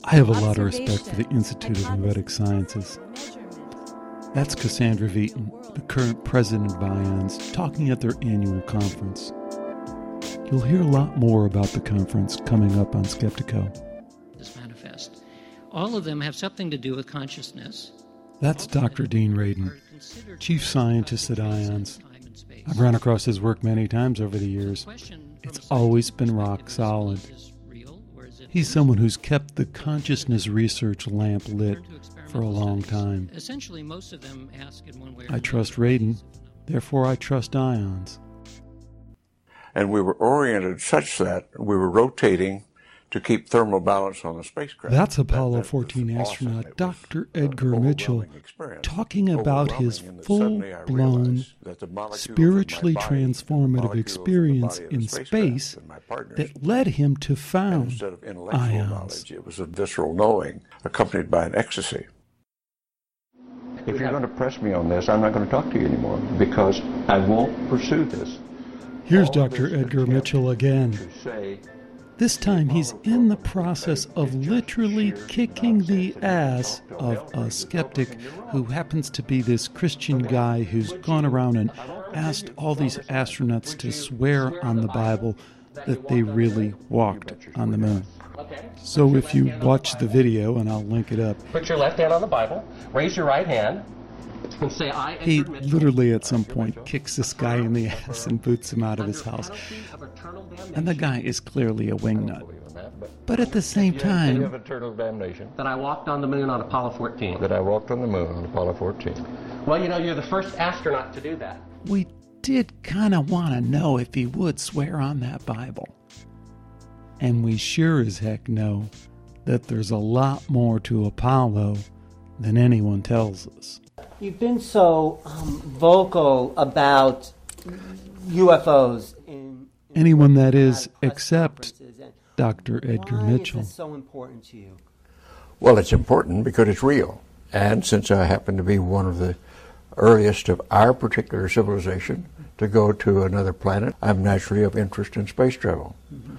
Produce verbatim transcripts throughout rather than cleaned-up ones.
I have a lot of respect for the Institute of Noetic Sciences. That's Cassandra Veaton, the current president of IONS, talking at their annual conference. You'll hear a lot more about the conference coming up on Skeptico. This manifest. All of them have something to do with consciousness. That's Doctor Dean Radin, chief scientist at IONS. I've run across his work many times over the years. It's always been rock solid. He's someone who's kept the consciousness research lamp lit for a long time. Essentially, most of them ask in one way or I trust Radin, therefore I trust IONS. And we were oriented such that we were rotating to keep thermal balance on the spacecraft. That's Apollo fourteen astronaut Doctor Edgar Mitchell talking about his full-blown, spiritually transformative experience in space that led him to found Instead of intellectual IONS. knowledge, it was a visceral knowing accompanied by an ecstasy. If you're going to press me on this, I'm not going to talk to you anymore because I won't pursue this. Here's All Doctor this Edgar attempt Mitchell again. to say This time he's in the process of literally kicking the ass of a skeptic who happens to be this Christian guy who's gone around and asked all these astronauts to swear on the Bible that they really walked on the moon. So if you watch the video, and I'll link it up, Put your left hand on the Bible, raise your right hand, and say, I, he Edgar Mitchell, literally at some point kicks this guy in the ass and boots him out of his house. And the guy is clearly a wingnut. But at the same you time, have eternal damnation. that I walked on the moon on Apollo fourteen. That I walked on the moon on Apollo fourteen. Well, you know, you're the first astronaut to do that. we did kind of want to know if he would swear on that Bible. And we sure as heck know that there's a lot more to Apollo than anyone tells us. You've been so um, vocal about U F Os in, in Anyone that is, at press except conferences, and Doctor Edgar why Mitchell. is this so important to you? Well, it's important because it's real. And since I happen to be one of the earliest of our particular civilization to go to another planet, I'm naturally of interest in space travel. Mm-hmm.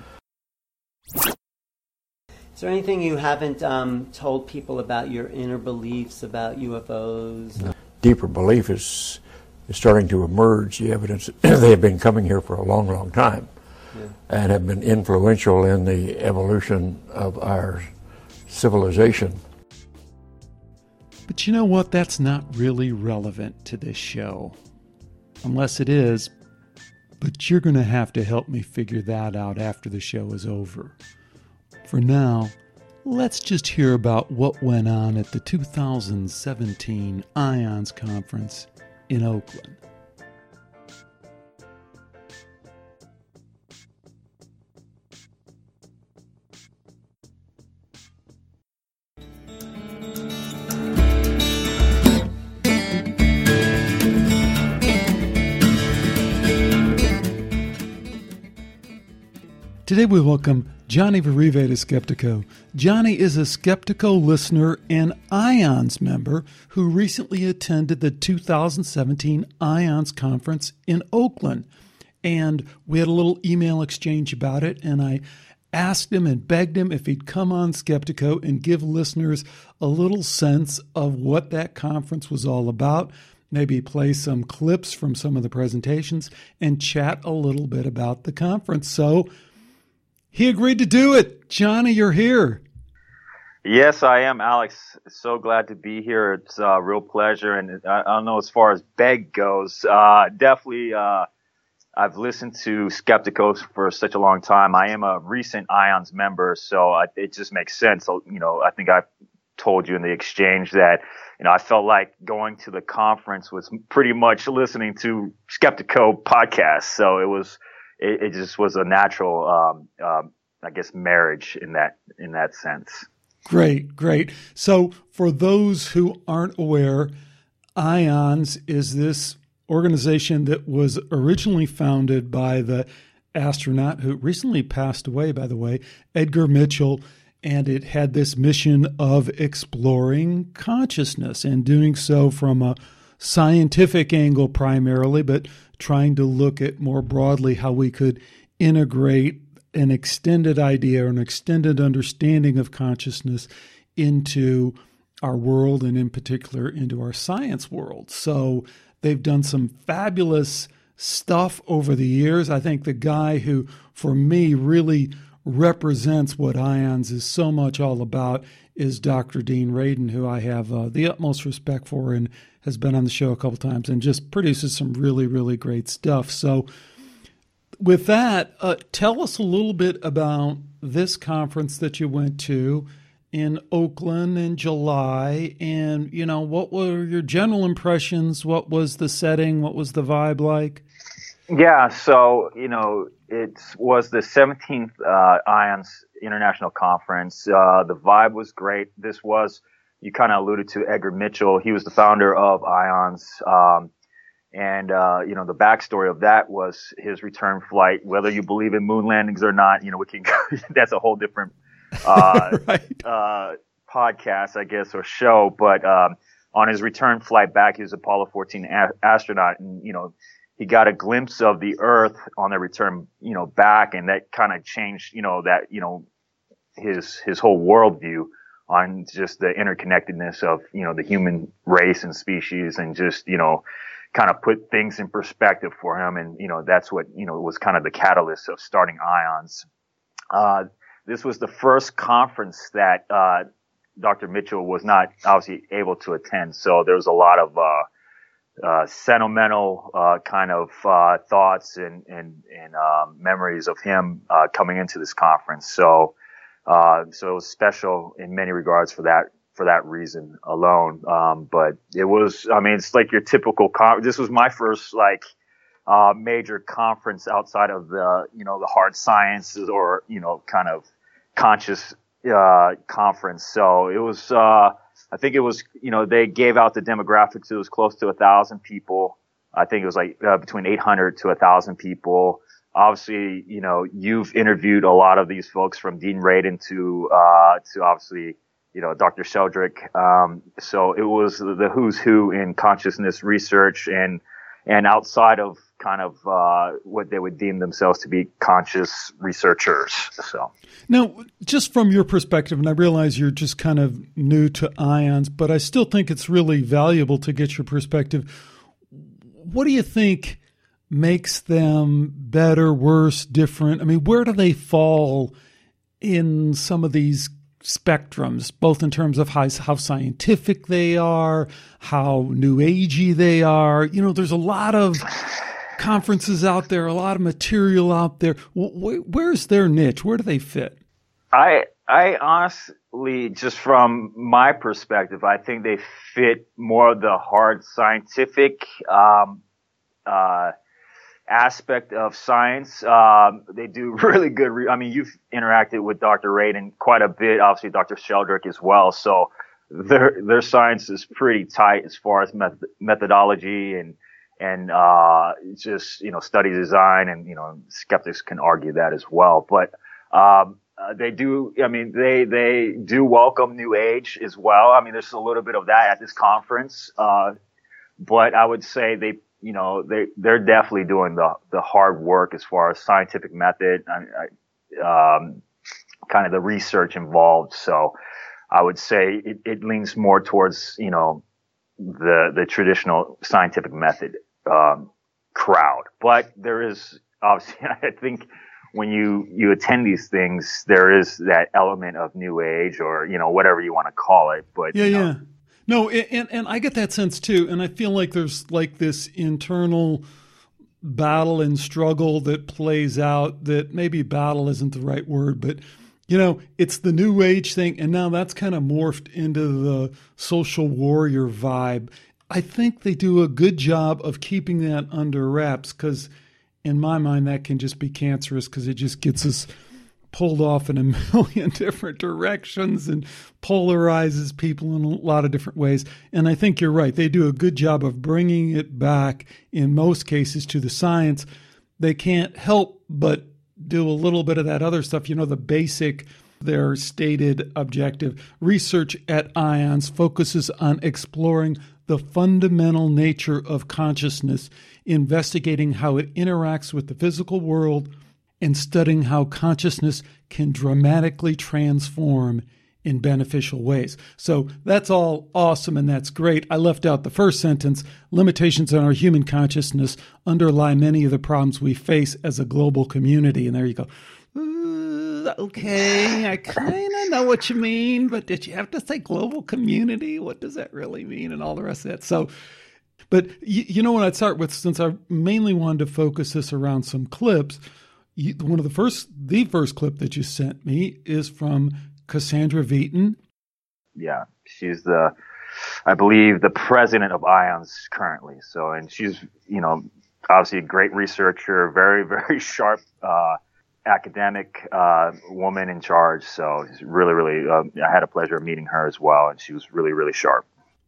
Is there anything you haven't um, told people about your inner beliefs about U F Os? Deeper belief is, is starting to emerge. The evidence, they have been coming here for a long, long time Yeah. and have been influential in the evolution of our civilization. But you know what? That's not really relevant to this show. Unless it is. But you're going to have to help me figure that out after the show is over. For now, let's just hear about what went on at the two thousand seventeen IONS conference in Oakland. Today we welcome Johnny Verive to Skeptico. Johnny is a Skeptico listener and IONS member who recently attended the two thousand seventeen IONS conference in Oakland. And we had a little email exchange about it, and I asked him and begged him if he'd come on Skeptico and give listeners a little sense of what that conference was all about, maybe play some clips from some of the presentations, and chat a little bit about the conference. So he agreed to do it. Johnny, you're here. Yes, I am, Alex. So glad to be here. It's a real pleasure. And I, I don't know, as far as beg goes, uh, definitely uh, I've listened to Skeptico for such a long time. I am a recent IONS member, so I, it just makes sense. So, you know, I think I told you in the exchange that, you know, I felt like going to the conference was pretty much listening to Skeptico podcasts. So it was It, it just was a natural, um, um, I guess, marriage in that in that sense. Great, great. So for those who aren't aware, IONS is this organization that was originally founded by the astronaut who recently passed away, by the way, Edgar Mitchell, and it had this mission of exploring consciousness and doing so from a scientific angle primarily, but trying to look at more broadly how we could integrate an extended idea or an extended understanding of consciousness into our world and in particular into our science world. So they've done some fabulous stuff over the years. I think the guy who, for me, really represents what IONS is so much all about is Doctor Dean Radin, who I have uh, the utmost respect for and has been on the show a couple times and just produces some really, really great stuff. So with that, uh, tell us a little bit about this conference that you went to in Oakland in July, and, you know, what were your general impressions? What was the setting? What was the vibe like? Yeah, so, you know, it was the seventeenth uh, IONS International Conference. Uh, the vibe was great. This was, you kind of alluded to Edgar Mitchell. He was the founder of IONS. Um, and, uh, you know, the backstory of that was his return flight. Whether you believe in moon landings or not, you know, we can, that's a whole different uh, right. uh, podcast, I guess, or show. But um, on his return flight back, he was Apollo fourteen a- astronaut. And, you know, he got a glimpse of the Earth on their return, you know, back, and that kind of changed, you know, that, you know, his, his whole worldview on just the interconnectedness of, you know, the human race and species, and just, you know, kind of put things in perspective for him. And, you know, that's what, you know, was kind of the catalyst of starting IONS. Uh, this was the first conference that, uh, Doctor Mitchell was not obviously able to attend. So there was a lot of, uh, uh, sentimental, uh, kind of, uh, thoughts and, and, and, um, memories of him, uh, coming into this conference. So, uh, so it was special in many regards for that, for that reason alone. Um, but it was, I mean, it's like your typical con- this was my first, like, uh, major conference outside of the, you know, the hard sciences or, you know, kind of conscious, uh, conference. So it was, uh, I think it was, you know, they gave out the demographics. It was close to a thousand people. I think it was like uh, between eight hundred to a thousand people. Obviously, you know, you've interviewed a lot of these folks, from Dean Radin to, uh, to obviously, you know, Doctor Sheldrick. Um, so it was the who's who in consciousness research and, and outside of kind of, uh, what they would deem themselves to be conscious researchers. So. Now, just from your perspective, and I realize you're just kind of new to IONS, but I still think it's really valuable to get your perspective. What do you think makes them better, worse, different? I mean, where do they fall in some of these spectrums, both in terms of how, how scientific they are, how new agey they are? You know, there's a lot of conferences out there, a lot of material out there. Where's their niche? Where do they fit? I I honestly, just from my perspective, I think they fit more of the hard scientific um, uh, aspect of science. Um, they do really good. Re- I mean, you've interacted with Doctor Radin quite a bit, obviously Doctor Sheldrick as well. So their their science is pretty tight as far as met- methodology and and uh just, you know, study design, and, you know, skeptics can argue that as well. But um uh, they do, I mean, they they do welcome New Age as well. I mean, there's a little bit of that at this conference. Uh but I would say they, you know, they they're definitely doing the the hard work as far as scientific method, I, I, um kind of the research involved. So I would say it, it leans more towards, you know, the the traditional scientific method um crowd. But there is obviously, I think when you you attend these things, there is that element of New Age, or, you know, whatever you want to call it. But yeah, you know, yeah, no, and and I get that sense too, and I feel like there's like this internal battle and struggle that plays out. That maybe battle isn't the right word, but, you know, it's the New Age thing, and now that's kind of morphed into the social warrior vibe. I think they do a good job of keeping that under wraps, because in my mind that can just be cancerous, because it just gets us pulled off in a million different directions and polarizes people in a lot of different ways. And I think you're right. They do a good job of bringing it back, in most cases, to the science. They can't help but do a little bit of that other stuff, you know, the basic, their stated objective. Research at IONS focuses on exploring the fundamental nature of consciousness, investigating how it interacts with the physical world, and studying how consciousness can dramatically transform in beneficial ways. So that's all awesome and that's great. I left out the first sentence. Limitations on our human consciousness underlie many of the problems we face as a global community. And there you go. Uh, okay, I kind of know what you mean, but did you have to say global community? What does that really mean? And all the rest of that. So, but you, you know what I'd start with, since I mainly wanted to focus this around some clips. You, one of the first, the first clip that you sent me is from Cassandra Wheaton. Yeah, she's the, I believe, the president of IONS currently. So, and she's, you know, obviously a great researcher, very, very sharp uh, academic uh, woman in charge. So, she's really, really, uh, I had a pleasure of meeting her as well, and she was really, really sharp.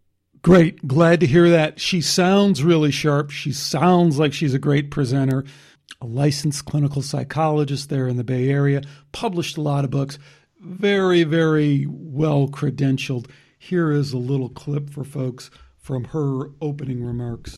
Great. Glad to hear that. She sounds really sharp. She sounds like she's a great presenter. A licensed clinical psychologist there in the Bay Area, published a lot of books, very, very well credentialed. Here is a little clip for folks from her opening remarks.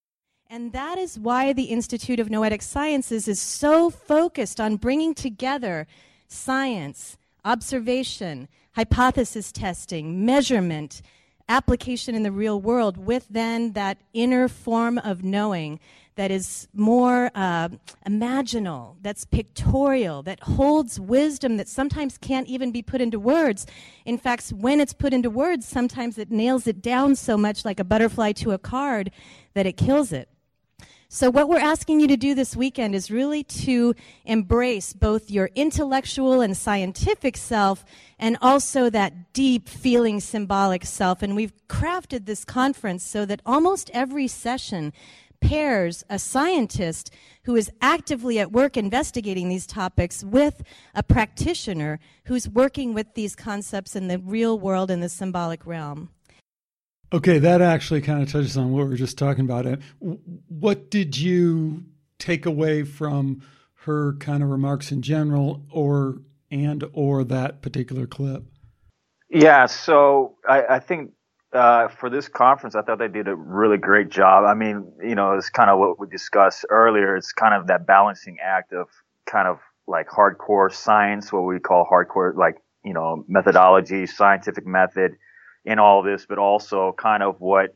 And that is why the Institute of Noetic Sciences is so focused on bringing together science, observation, hypothesis testing, measurement, application in the real world, with then that inner form of knowing that is more uh, imaginal, that's pictorial, that holds wisdom that sometimes can't even be put into words. In fact, when it's put into words, sometimes it nails it down so much like a butterfly to a card that it kills it. So what we're asking you to do this weekend is really to embrace both your intellectual and scientific self and also that deep feeling symbolic self. And we've crafted this conference so that almost every session pairs a scientist who is actively at work investigating these topics with a practitioner who's working with these concepts in the real world in the symbolic realm. Okay, that actually kind of touches on what we were just talking about. What did you take away from her kind of remarks in general, or and or that particular clip? Yeah, so I, I think Uh, for this conference, I thought they did a really great job. I mean, you know, it's kind of what we discussed earlier. It's kind of that balancing act of kind of like hardcore science, what we call hardcore, like, you know, methodology, scientific method in all this, but also kind of what,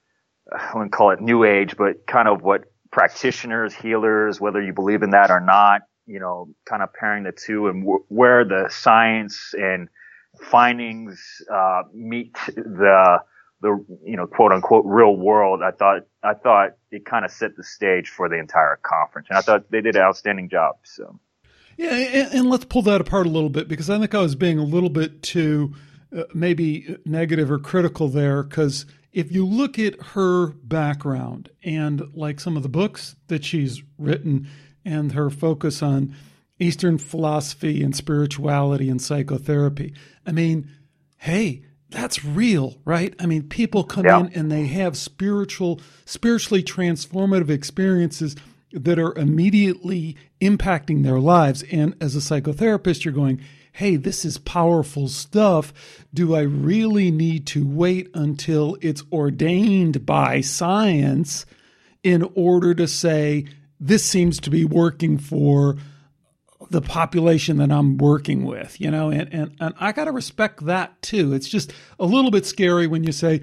I wouldn't call it new age, but kind of what practitioners, healers, whether you believe in that or not, you know, kind of pairing the two and w- where the science and findings uh meet the the you know quote unquote real world. I thought I thought it kind of set the stage for the entire conference, and I thought they did an outstanding job. So yeah, and, and let's pull that apart a little bit, because I think I was being a little bit too uh, maybe negative or critical there, because if you look at her background and like some of the books that she's written and her focus on Eastern philosophy and spirituality and psychotherapy, I mean, hey, that's real, right? I mean, people come yeah. in and they have spiritual, spiritually transformative experiences that are immediately impacting their lives. And as a psychotherapist, you're going, hey, this is powerful stuff. Do I really need to wait until it's ordained by science in order to say, this seems to be working for the population that I'm working with, you know, and, and, and I got to respect that too. It's just a little bit scary when you say,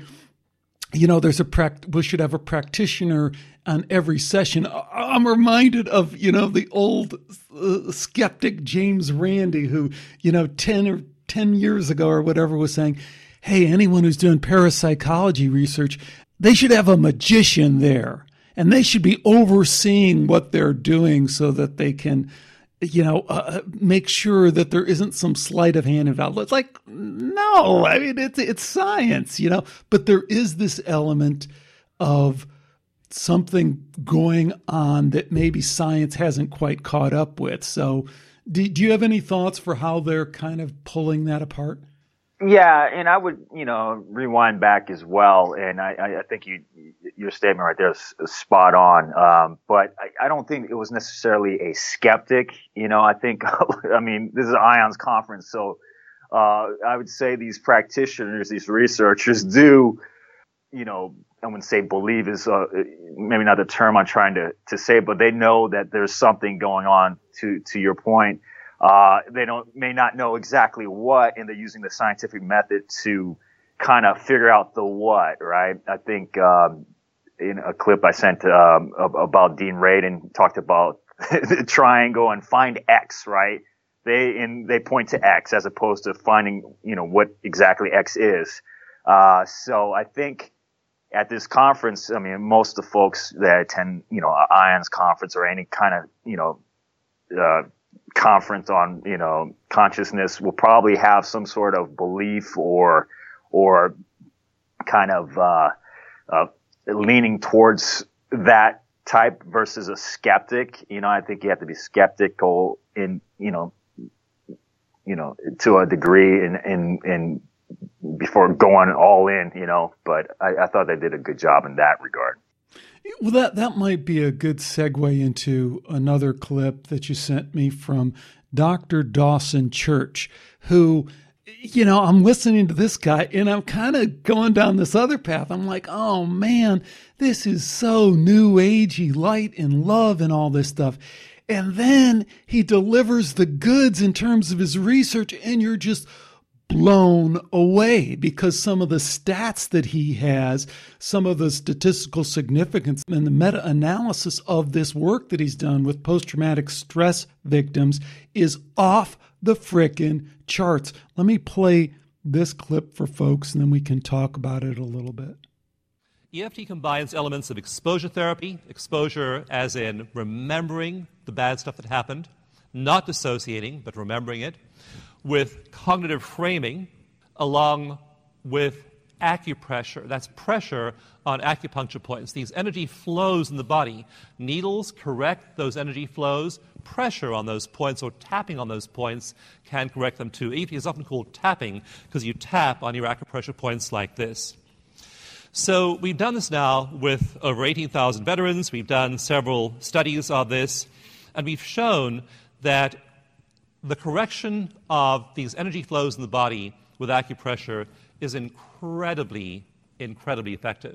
you know, there's a pract- we should have a practitioner on every session. I'm reminded of, you know, the old uh, skeptic James Randi, who, you know, ten or ten years ago or whatever was saying, hey, anyone who's doing parapsychology research, they should have a magician there and they should be overseeing what they're doing so that they can, you know, uh, make sure that there isn't some sleight of hand involved. It's like, no, I mean, it's, it's science, you know, but there is this element of something going on that maybe science hasn't quite caught up with. So do, do you have any thoughts for how they're kind of pulling that apart? Yeah, and I would, you know, rewind back as well, and I, I think you, your statement right there is, is spot on. Um, but I, I don't think it was necessarily a skeptic. You know, I think, I mean, this is an IONS conference, so uh, I would say these practitioners, these researchers do, you know, I wouldn't say believe is uh, maybe not the term I'm trying to, to say, but they know that there's something going on. To to your point, uh, they don't may not know exactly what, and they're using the scientific method to kind of figure out the what. Right? I think um, in a clip I sent um, about Dean Radin talked about the triangle and find X. Right? They and they point to X as opposed to finding, you know, what exactly X is. Uh, so I think at this conference, I mean, most of the folks that attend, you know, IONS conference or any kind of, you know, uh, conference on, you know, consciousness will probably have some sort of belief or, or kind of, uh, uh, leaning towards that type versus a skeptic. You know, I think you have to be skeptical in, you know, you know, to a degree in, in, in, before going all in, you know, but I, I thought they did a good job in that regard. Well, that, that might be a good segue into another clip that you sent me from Doctor Dawson Church, who, you know, I'm listening to this guy and I'm kind of going down this other path. I'm like, oh man, this is so new agey, light and love and all this stuff. And then he delivers the goods in terms of his research and you're just blown away because some of the stats that he has, some of the statistical significance and the meta-analysis of this work that he's done with post-traumatic stress victims is off the frickin' charts. Let me play this clip for folks and then we can talk about it a little bit. E F T combines elements of exposure therapy, exposure as in remembering the bad stuff that happened, not dissociating, but remembering it, with cognitive framing, along with acupressure. That's pressure on acupuncture points. These energy flows in the body. Needles correct those energy flows. Pressure on those points or tapping on those points can correct them too. E F T is often called tapping because you tap on your acupressure points like this. So we've done this now with over eighteen thousand veterans. We've done several studies of this, and we've shown that the correction of these energy flows in the body with acupressure is incredibly, incredibly effective.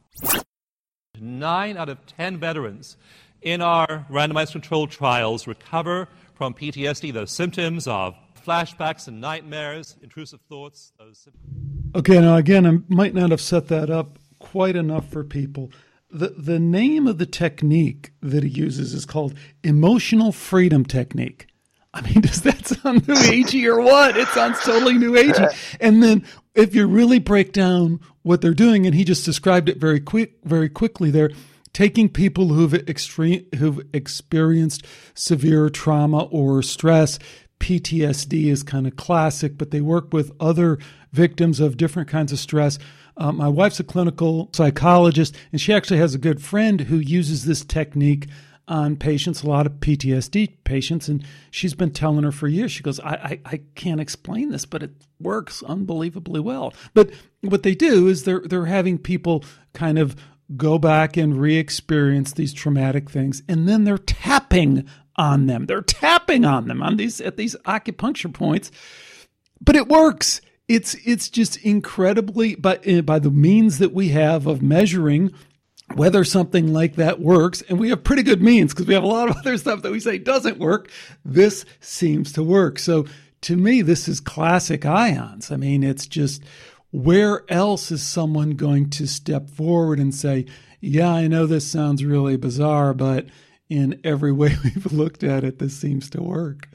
Nine out of ten veterans in our randomized controlled trials recover from P T S D, those symptoms of flashbacks and nightmares, intrusive thoughts. Those symptoms. Okay, now again, I might not have set that up quite enough for people. The, the name of the technique that he uses is called emotional freedom technique. I mean, does that sound new agey or what? It sounds totally new agey. And then if you really break down what they're doing, and he just described it very quick, very quickly there, taking people who've extreme, who've experienced severe trauma or stress. P T S D is kind of classic, but they work with other victims of different kinds of stress. Uh, my wife's a clinical psychologist, and she actually has a good friend who uses this technique on patients, a lot of P T S D patients, and she's been telling her for years. She goes, I, I, I can't explain this, but it works unbelievably well. But what they do is they're they're having people kind of go back and re-experience these traumatic things, and then they're tapping on them. They're tapping on them on these at these acupuncture points, but it works. It's it's just incredibly, by by the means that we have of measuring whether something like that works, and we have pretty good means because we have a lot of other stuff that we say doesn't work. This seems to work. So to me, this is classic IONS. I mean, it's just, where else is someone going to step forward and say, yeah, I know this sounds really bizarre, but in every way we've looked at it, this seems to work.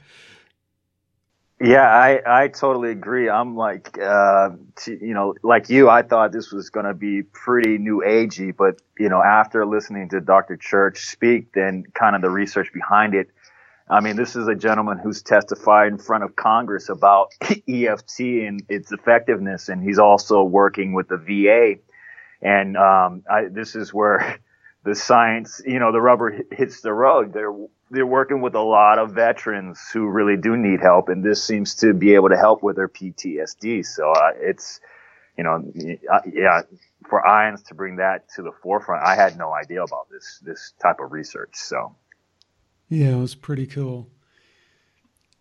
Yeah, I, I totally agree. I'm like, uh, t- you know, like you, I thought this was going to be pretty new agey, but, you know, after listening to Doctor Church speak, then kind of the research behind it. I mean, this is a gentleman who's testified in front of Congress about E F T and its effectiveness, and he's also working with the V A. And, um, I, this is where the science, you know, the rubber hits the road. They're, they're working with a lot of veterans who really do need help, and this seems to be able to help with their P T S D. So uh, it's, you know, uh, yeah, for IONS to bring that to the forefront, I had no idea about this this type of research. So, yeah, it was pretty cool.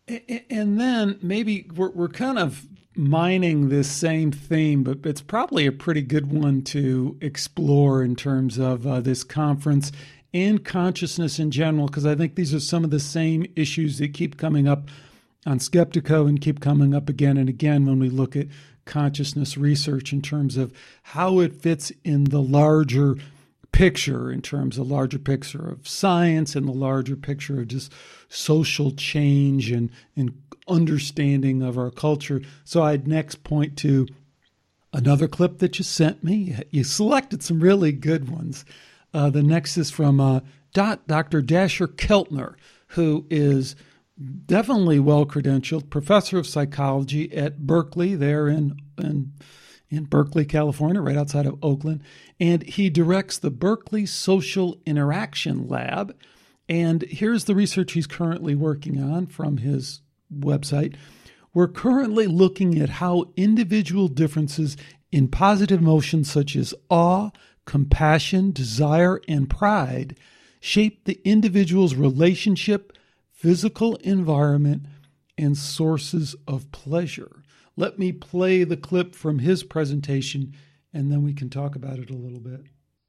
And then maybe we're, we're kind of mining this same theme, but it's probably a pretty good one to explore in terms of uh, this conference and consciousness in general, because I think these are some of the same issues that keep coming up on Skeptiko and keep coming up again and again when we look at consciousness research in terms of how it fits in the larger picture, in terms of larger picture of science and the larger picture of just social change and, and understanding of our culture. So I'd next point to another clip that you sent me. You selected some really good ones. Uh, the next is from uh, Doctor Dasher Keltner, who is definitely well-credentialed, professor of psychology at Berkeley, there in, in in Berkeley, California, right outside of Oakland. And he directs the Berkeley Social Interaction Lab. And here's the research he's currently working on from his website. We're currently looking at how individual differences in positive emotions such as awe, compassion, desire, and pride shape the individual's relationship, physical environment, and sources of pleasure. Let me play the clip from his presentation, and then we can talk about it a little bit.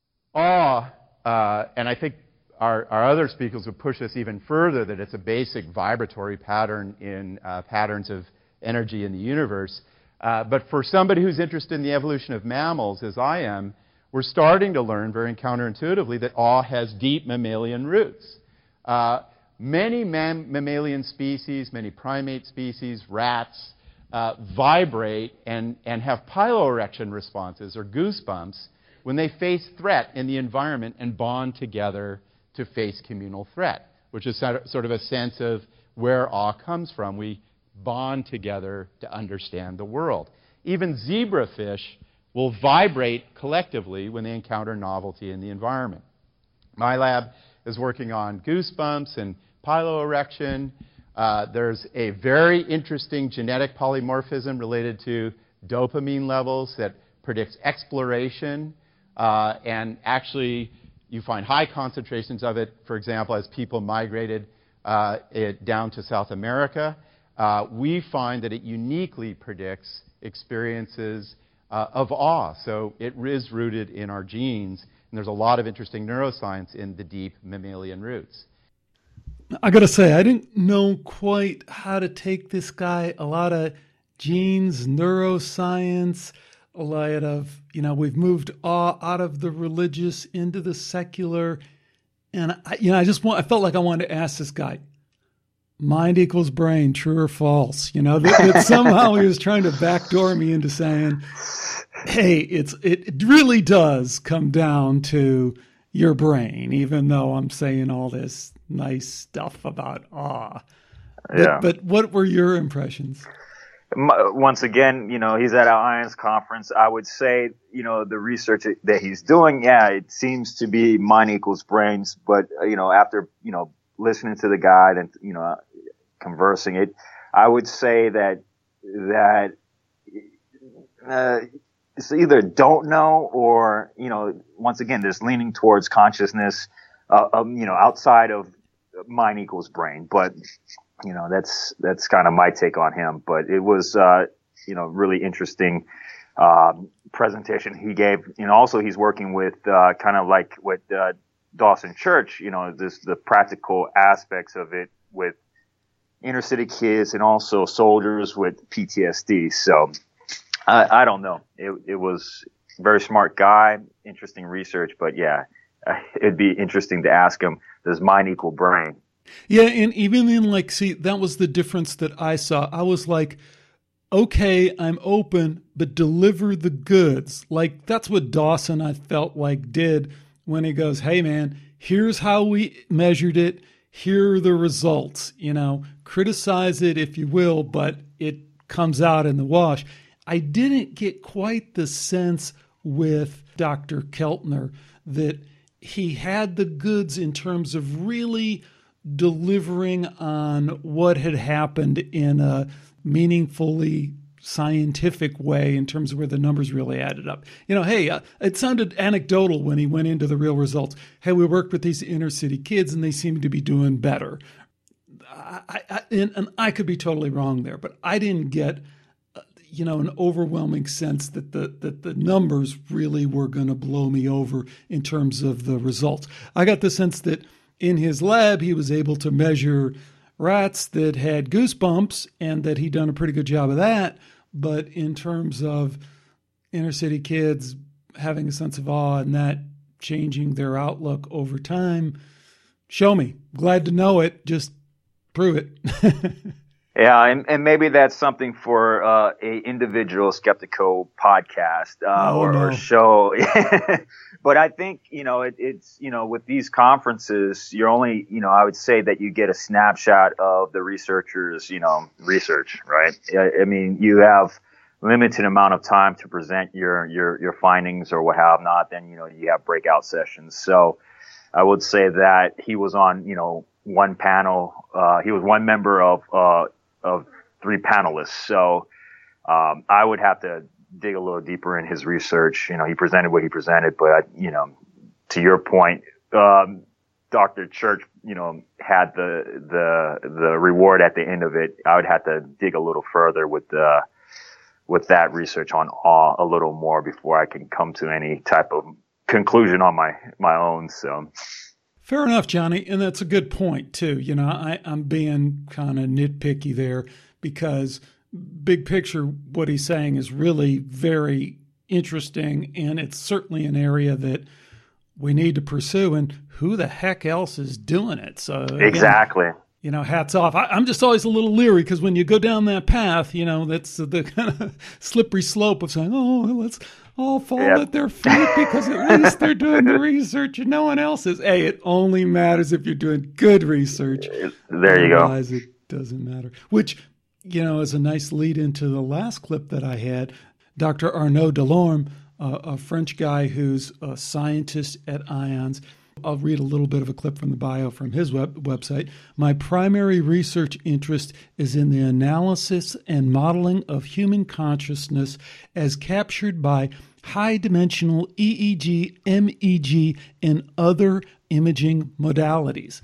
Awe, uh, and I think our, our other speakers would push this even further, that it's a basic vibratory pattern in uh, patterns of energy in the universe. Uh, but for somebody who's interested in the evolution of mammals, as I am, we're starting to learn very counterintuitively that awe has deep mammalian roots. Uh, many mam- mammalian species, many primate species, rats, Uh, vibrate and, and have piloerection responses or goosebumps when they face threat in the environment and bond together to face communal threat, which is sort of a sense of where awe comes from. We bond together to understand the world. Even zebrafish will vibrate collectively when they encounter novelty in the environment. My lab is working on goosebumps and piloerection. Uh, there's a very interesting genetic polymorphism related to dopamine levels that predicts exploration. Uh, and actually, you find high concentrations of it, for example, as people migrated uh, it down to South America. Uh, we find that it uniquely predicts experiences uh, of awe. So it is rooted in our genes. And there's a lot of interesting neuroscience in the deep mammalian roots. I got to say, I didn't know quite how to take this guy. A lot of genes, neuroscience, a lot of, you know, we've moved awe out of the religious into the secular. And, I, you know, I just want, I felt like I wanted to ask this guy, mind equals brain, true or false? You know, that, that somehow he was trying to backdoor me into saying, hey, it's it, it really does come down to your brain, even though I'm saying all this nice stuff about awe. Yeah. But, but what were your impressions? Once again, you know, he's at our IONS conference. I would say, you know, the research that he's doing, yeah, it seems to be mind equals brains. But, you know, after, you know, listening to the guide and, you know, conversing it, I would say that, that, uh, it's either don't know or, you know, once again, there's leaning towards consciousness, uh, um, you know, outside of mind equals brain. But, you know, that's, that's kind of my take on him. But it was, uh, you know, really interesting, um, presentation he gave. And also he's working with, uh, kind of like what, uh, Dawson Church, you know, this, the practical aspects of it with inner city kids and also soldiers with P T S D. So, I, I don't know. It, it was a very smart guy, interesting research, but yeah, it'd be interesting to ask him, does mind equal brain? Yeah, and even in like, see, that was the difference that I saw. I was like, okay, I'm open, but deliver the goods. Like, that's what Dawson, I felt like, did when he goes, hey, man, here's how we measured it. Here are the results. You know, criticize it if you will, but it comes out in the wash. I didn't get quite the sense with Doctor Keltner that he had the goods in terms of really delivering on what had happened in a meaningfully scientific way in terms of where the numbers really added up. You know, hey, uh, it sounded anecdotal when he went into the real results. Hey, we worked with these inner city kids and they seem to be doing better. I, I and, and I could be totally wrong there, but I didn't get, uh, you know, an overwhelming sense that the that the numbers really were going to blow me over in terms of the results. I got the sense that in his lab he was able to measure rats that had goosebumps and that he'd done a pretty good job of that. But in terms of inner city kids having a sense of awe and that changing their outlook over time, show me. Glad to know it. Just prove it. Yeah, and, and maybe that's something for uh, a individual Skeptiko podcast uh, oh, or, no. or show. But I think, you know, it, it's, you know, with these conferences, you're only, you know, I would say that you get a snapshot of the researchers, you know, research, right? I, I mean, you have limited amount of time to present your, your, your findings or what have not. Then, you know, you have breakout sessions. So I would say that he was on, you know, one panel, uh, he was one member of, uh, of three panelists. So, um, I would have to dig a little deeper in his research. You know, he presented what he presented, but, you know, to your point, um, Doctor Church, you know, had the, the, the reward at the end of it. I would have to dig a little further with the, with that research on awe a little more before I can come to any type of conclusion on my, my own. So. Fair enough, Johnny. And that's a good point too. You know, I, I'm being kind of nitpicky there because big picture, what he's saying is really very interesting. And it's certainly an area that we need to pursue. And who the heck else is doing it? So again, exactly. You know, hats off. I, I'm just always a little leery because when you go down that path, you know, that's the kind of slippery slope of saying, oh, let's all fall yep. at their feet because at least they're doing the research and no one else is. Hey, it only matters if you're doing good research. There you Otherwise, go. It doesn't matter. Which, you know, is a nice lead into the last clip that I had. Doctor Arnaud Delorme, uh, a French guy who's a scientist at IONS. I'll read a little bit of a clip from the bio from his web- website. My primary research interest is in the analysis and modeling of human consciousness as captured by high-dimensional E E G, M E G, and other imaging modalities.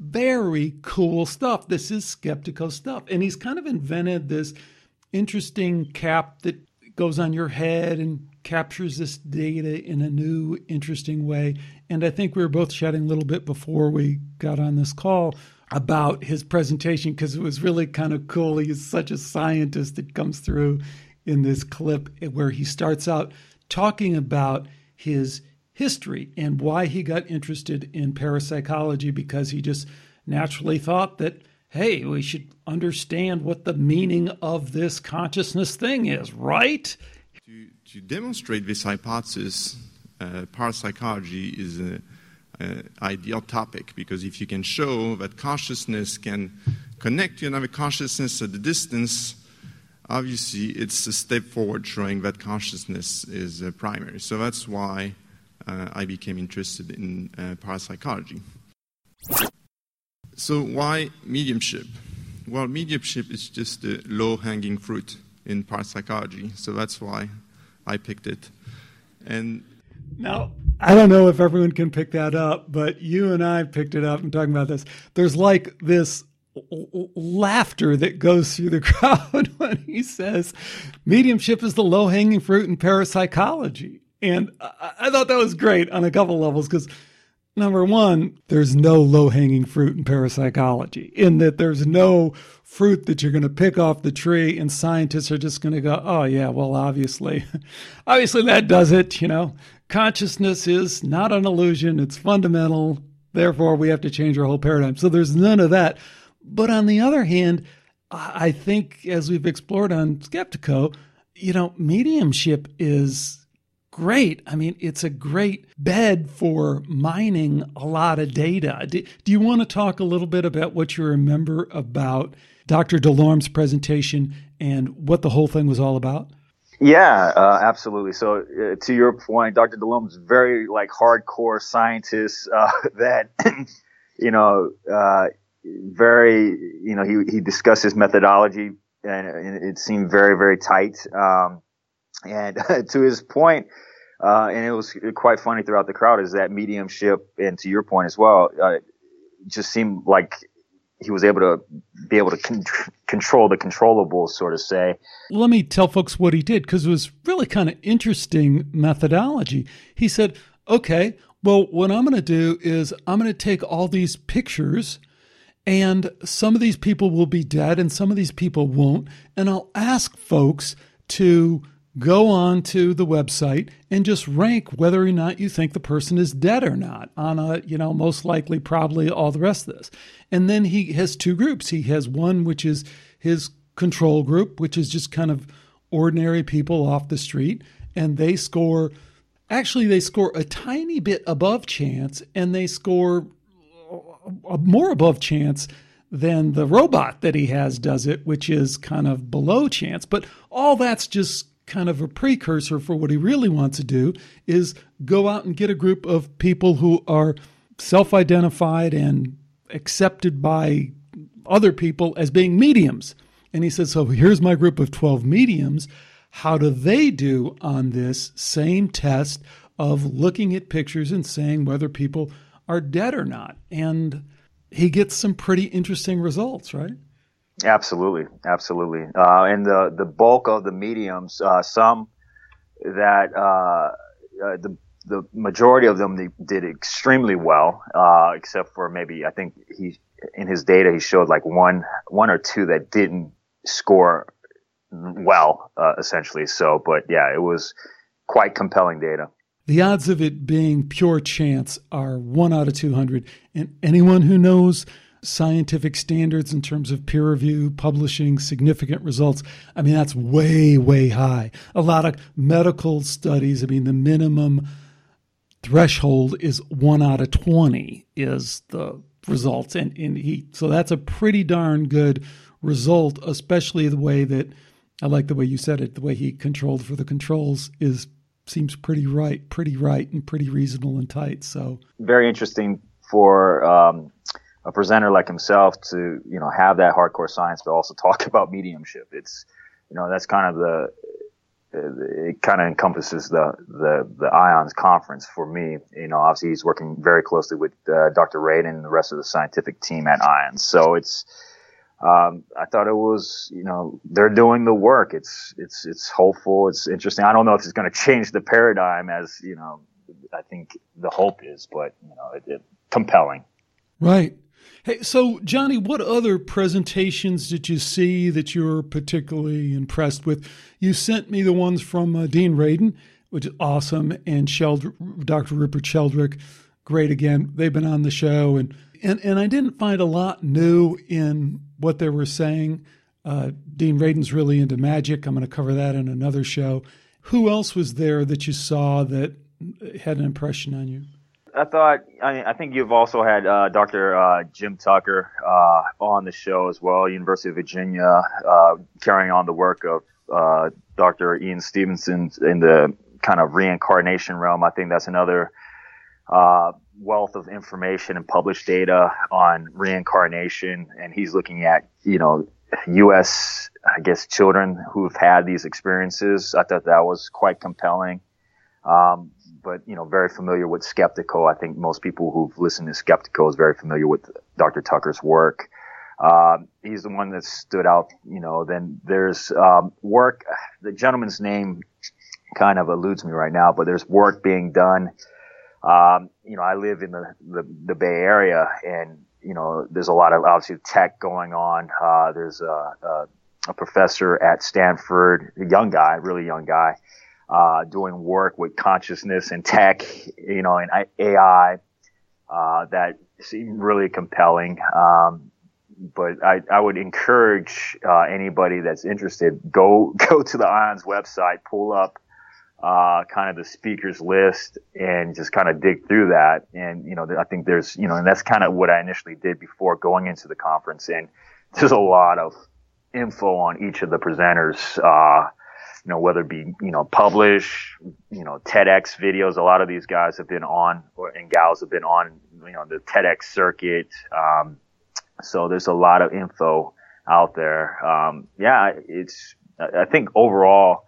Very cool stuff. This is Skeptiko stuff. And he's kind of invented this interesting cap that goes on your head and captures this data in a new, interesting way. And I think we were both chatting a little bit before we got on this call about his presentation because it was really kind of cool. He's such a scientist that comes through in this clip where he starts out talking about his history and why he got interested in parapsychology because he just naturally thought that, hey, we should understand what the meaning of this consciousness thing is, right? To, to demonstrate this hypothesis, uh, parapsychology is an ideal topic because if you can show that consciousness can connect to another consciousness at a distance, obviously it's a step forward showing that consciousness is uh, primary. So that's why uh, I became interested in uh, parapsychology. So why mediumship? Well, mediumship is just a low-hanging fruit in parapsychology, so that's why I picked it. And now, I don't know if everyone can pick that up, but you and I picked it up and talking about this. There's like this l- laughter that goes through the crowd when he says mediumship is the low-hanging fruit in parapsychology. And I, I thought that was great on a couple levels because number one, there's no low-hanging fruit in parapsychology in that there's no fruit that you're going to pick off the tree and scientists are just going to go, oh, yeah, well, obviously, obviously that does it, you know. Consciousness is not an illusion. It's fundamental. Therefore, we have to change our whole paradigm. So there's none of that. But on the other hand, I think as we've explored on Skeptiko, you know, mediumship is great. I mean, it's a great bed for mining a lot of data. Do, do you want to talk a little bit about what you remember about Doctor Delorme's presentation and what the whole thing was all about? Yeah, uh, absolutely. So uh, to your point, Doctor Delorme's very like hardcore scientist uh, that, you know, uh, very, you know, he, he discussed his methodology and, and it seemed very, very tight. Um, and to his point, uh, and it was quite funny throughout the crowd is that mediumship, and to your point as well, uh, just seemed like he was able to be able to con- control the controllables, sort of say. Let me tell folks what he did, because it was really kind of interesting methodology. He said, okay, well, what I'm going to do is I'm going to take all these pictures, and some of these people will be dead and some of these people won't. And I'll ask folks to go on to the website and just rank whether or not you think the person is dead or not on a, you know, most likely, probably, all the rest of this. And then he has two groups. He has one, which is his control group, which is just kind of ordinary people off the street. And they score, actually, they score a tiny bit above chance, and they score more above chance than the robot that he has does it, which is kind of below chance. But all that's just kind of a precursor for what he really wants to do, is go out and get a group of people who are self-identified and accepted by other people as being mediums. And he says, so here's my group of twelve mediums. How do they do on this same test of looking at pictures and saying whether people are dead or not? And he gets some pretty interesting results, right? Absolutely, absolutely. Uh, and the, the bulk of the mediums, uh, some that uh, uh, the the majority of them they did extremely well, uh, except for maybe I think he in his data he showed like one one or two that didn't score well, uh, essentially. So, but yeah, it was quite compelling data. The odds of it being pure chance are one out of two hundred. And anyone who knows scientific standards in terms of peer review, publishing significant results, I mean, that's way, way high. A lot of medical studies, I mean, the minimum threshold is one out of twenty is the results. And, and he, so that's a pretty darn good result, especially the way that, I like the way you said it, the way he controlled for the controls is seems pretty right, pretty right, and pretty reasonable and tight. So very interesting for um, a presenter like himself to, you know, have that hardcore science, but also talk about mediumship. It's, you know, that's kind of the, it kind of encompasses the, the, the IONS conference for me. You know, obviously he's working very closely with uh, Doctor Radin and the rest of the scientific team at IONS. So it's, Um, I thought it was, you know, they're doing the work. It's, it's, it's hopeful. It's interesting. I don't know if it's going to change the paradigm as, you know, I think the hope is, but, you know, it, it compelling. Right. Hey, so Johnny, what other presentations did you see that you were particularly impressed with? You sent me the ones from uh, Dean Radin, which is awesome, and Sheld- Doctor Rupert Sheldrake, great again. They've been on the show, and, and, and I didn't find a lot new in what they were saying. Uh, Dean Radin's really into magic. I'm going to cover that in another show. Who else was there that you saw that had an impression on you? I thought, I, I think you've also had uh, Doctor Uh, Jim Tucker uh, on the show as well, University of Virginia, uh, carrying on the work of uh, Doctor Ian Stevenson in the kind of reincarnation realm. I think that's another uh, wealth of information and published data on reincarnation. And he's looking at, you know, U S, I guess, children who've had these experiences. I thought that was quite compelling. Um, but, you know, very familiar with Skeptical. I think most people who've listened to Skeptical is very familiar with Doctor Tucker's work. Um, he's the one that stood out, you know. Then there's um, work, the gentleman's name kind of eludes me right now, but there's work being done. Um, you know, I live in the, the, the Bay Area, and, you know, there's a lot of obviously tech going on. Uh, there's a, a, a professor at Stanford, a young guy, really young guy, uh, doing work with consciousness and tech, you know, and A I, uh, that seemed really compelling. Um, but I, I would encourage, uh, anybody that's interested, go, go to the IONS website, pull up, uh, kind of the speakers list and just kind of dig through that. And, you know, I think there's, you know, and that's kind of what I initially did before going into the conference. And there's a lot of info on each of the presenters, uh, you know, whether it be, you know, publish, you know, TEDx videos. A lot of these guys have been on, or, and gals have been on, you know, the TEDx circuit. Um, so there's a lot of info out there. Um, yeah, it's, I think overall,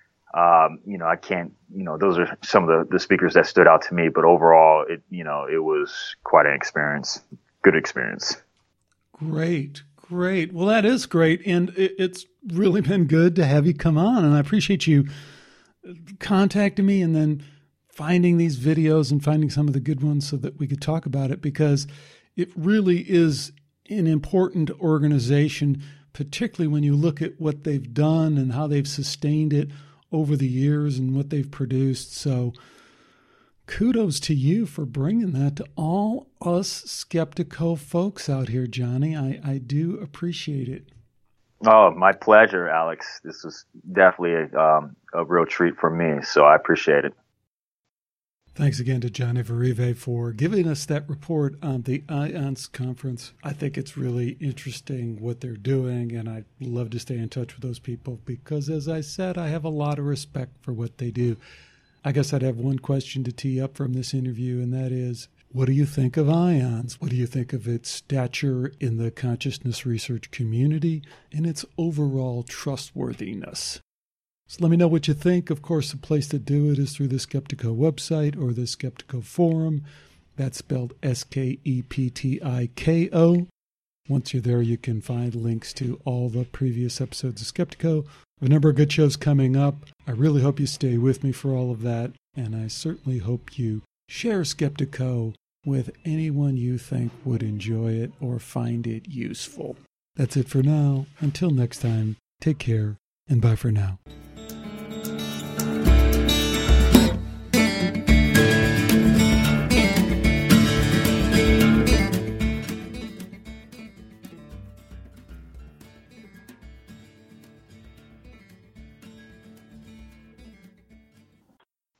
um, you know, I can't, you know, those are some of the, the speakers that stood out to me, but overall, it, you know, it was quite an experience, good experience. Great, great. Well, that is great. And it, it's really been good to have you come on. And I appreciate you contacting me and then finding these videos and finding some of the good ones so that we could talk about it, because it really is an important organization, particularly when you look at what they've done and how they've sustained it over the years and what they've produced. So kudos to you for bringing that to all us Skeptiko folks out here, Johnny. I, I do appreciate it. Oh, my pleasure, Alex. This was definitely a, um, a real treat for me, so I appreciate it. Thanks again to Johnny Verive for giving us that report on the IONS conference. I think it's really interesting what they're doing, and I'd love to stay in touch with those people because, as I said, I have a lot of respect for what they do. I guess I'd have one question to tee up from this interview, and that is, what do you think of IONS? What do you think of its stature in the consciousness research community and its overall trustworthiness? So let me know what you think. Of course, the place to do it is through the Skeptiko website or the Skeptiko forum. That's spelled S K E P T I K O. Once you're there, you can find links to all the previous episodes of Skeptiko. A number of good shows coming up. I really hope you stay with me for all of that, and I certainly hope you share Skeptiko with anyone you think would enjoy it or find it useful. That's it for now. Until next time, take care, and bye for now.